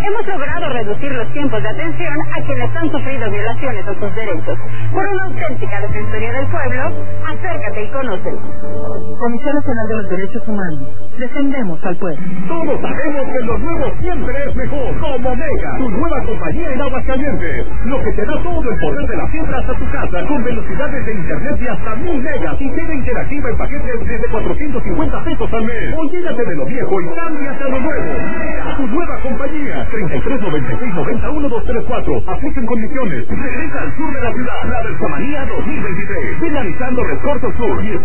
hemos logrado reducir los tiempos de atención a quienes han sufrido violaciones a sus derechos. Por una auténtica defensoría del pueblo, acércate y conócelo. Comisión Nacional de los Derechos Humanos. Defendemos al pueblo. Todos sabemos que lo nuevo siempre es mejor. Como Mega, tu nueva compañía en Aguascalientes. Lo que te da todo el poder de la fibra hasta tu casa, con velocidades de internet de hasta 1000 megas y tele interactiva en paquetes desde 450 pesos al mes. Olvídate de lo viejo y cámbiate a lo nuevo. Mega, tu nueva compañía. 3396901234. Apliquen condiciones. Regresa al sur de la ciudad. La Versamanía 2023. Finalizando Recorto Sur.